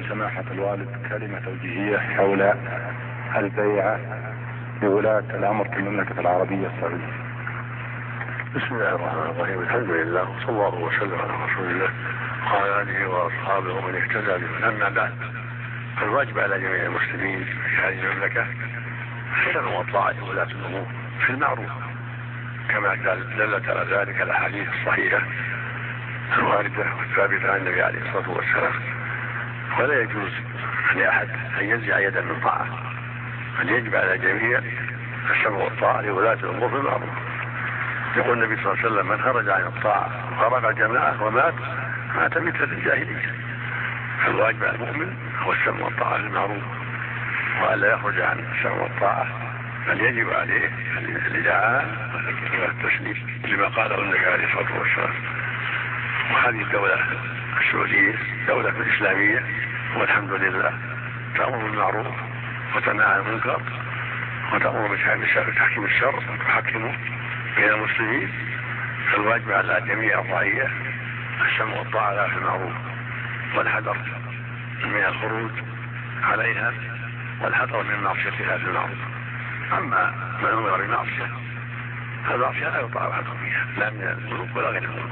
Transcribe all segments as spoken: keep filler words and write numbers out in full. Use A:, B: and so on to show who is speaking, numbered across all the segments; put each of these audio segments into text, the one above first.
A: سماحة الوالد كلمة توجيهية حول البيعة لولاة الأمر في المملكة العربية السعودية.
B: بسم الله الرحمن الرحيم. الحمد لله وصلى الله وسلم على رسول الله وعلى آله وأصحابه ومن اهتدى به. أما بعد، فالواجب على جميع المسلمين في هذه المملكة السمع والطاعة لولاة الأمور في المعروف، كما دلت على ذلك الأحاديث الصحيحة الواردة والثابتة عن النبي عليه الصلاة والسلام. ولا يجوز لأحد أن ينزع يدا من طاعة، بل يجب على الجميع السمع والطاعة لولاة الأمور في المعروف. يقول النبي صلى الله عليه وسلم: من خرج عن الطاعة وخرج الجماعة ومات مات مثل الجاهلية. فالواجب على المؤمن هو السمع والطاعة للمعروف، وألا يخرج عن السمع والطاعة، بل يجب عليه الإذعان والتسليم لما قاله النبي عليه الصلاة والسلام. وهذه الدولة السعودية دولة إسلامية، والحمد لله تأمر بالمعروف وتنهى عن المنكر وتأمر بتحكيم الشر وتحكم بين المسلمين. فالواجب على جميع الرعية السمع والطاعة لها في المعروف، والحذر من الخروج عليها، والحذر من معصيتها في المعروف. أما من أمر بمعصية فالمعصية لا يطاع أحد فيها، لا من الملوك ولا غير الملوك،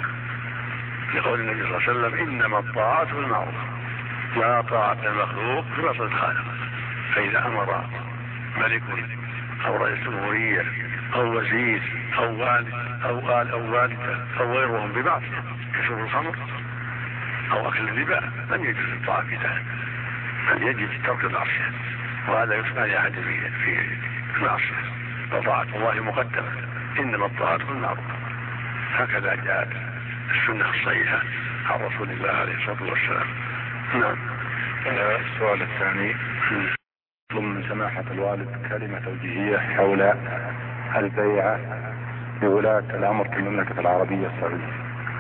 B: لقول النبي صلى الله عليه وسلم: إنما الطاعة في المعروف، لا طاعة المخلوق في معصية الخالق. فإذا أمر ملك أو رئيس جمهورية أو وزير أو والد أو آل أو والدة أو غيرهم بمعصية كشرب الخمر أو أكل الربا، لم يجوز الطاعة في ذلك، بل يجب ترك المعصية، وهذا يسمى لأحد في المعصية. وطاعة الله مقدمة، إنما الطاعة في المعروف. هكذا جاءت السنة الصحيحة عن رسول الله عليه الصلاة والسلام. نعم.
A: السؤال الثاني: ضمن سماحة الوالد كلمة توجيهية حول البيعة لولاة الأمر في المملكة العربية السعودية.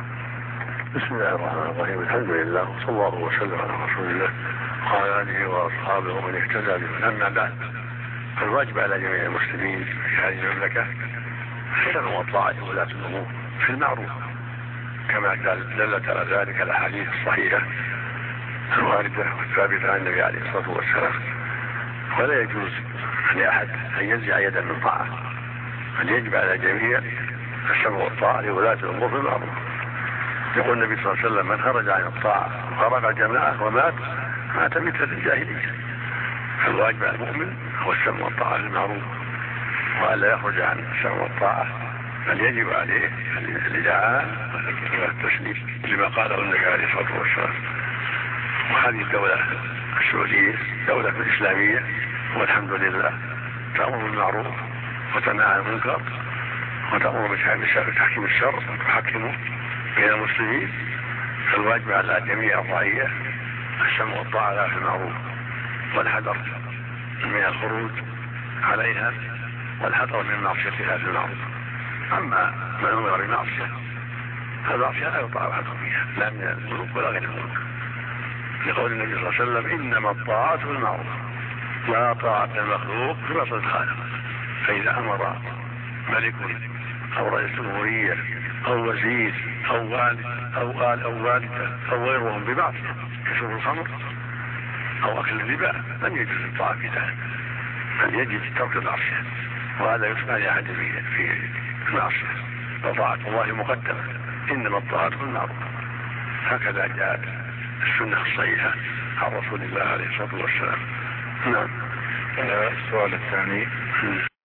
B: بسم الله الرحمن الرحيم. الحمد لله وصلى الله وسلم على رسول الله وعلى آله وأصحابه ومن اهتدى به. أما بعد، فالواجب على جميع المسلمين في هذه المملكة السمع والطاعة لولاة الأمور في المعروف، كما دلت على ذلك الأحاديث الصحيحة الواردة والثابتة عن النبي عليه الصلاة والسلام. ولا يجوز لأحد أن ينزع يدا من طاعة، بل يجب على الجميع السمع والطاعة لولاة الأمور في المعروف. يقول النبي صلى الله عليه وسلم: من خرج عن الطاعة وخرج الجماعة ومات مات مثل الجاهلية. فالواجب على المؤمن هو السمع والطاعة للمعروف، وألا يخرج عن السمع والطاعة، بل يجب عليه الإذعان والتسليم لما قاله النبي عليه الصلاة والسلام. وهذه الدولة السعودية دولة إسلامية، والحمد لله تأمر بالمعروف وتنهى عن المنكر وتأمر بتحكيم الشر وتحكم بين المسلمين. فالواجب على جميع الرعية السمع والطاعة لها في المعروف، والحذر من الخروج عليها، والحذر من معصيتها في المعروف. أما من أمر بمعصية فالمعصية لا يطاع أحد فيها، لا من الملوك ولا غير الملوك، لقول النبي صلى الله عليه وسلم: إنما الطاعة في المعروف، لا طاعة المخلوق في معصية الخالق. فإذا أمر ملك أو رئيس جمهورية أو وزير أو والد أو آل أو والدة أو غيرهم بمعصية كشرب الخمر أو أكل الربا، لم يجوز الطاعة في ذلك، بل يجب ترك المعصية، وهذا يسمى لأحد في المعصية. وطاعة الله مقدمة، إنما الطاعة في المعروف. هكذا جاءت السنة الصحيحة عن رسول الله عليه الصلاة والسلام. نعم.
A: السؤال الثاني: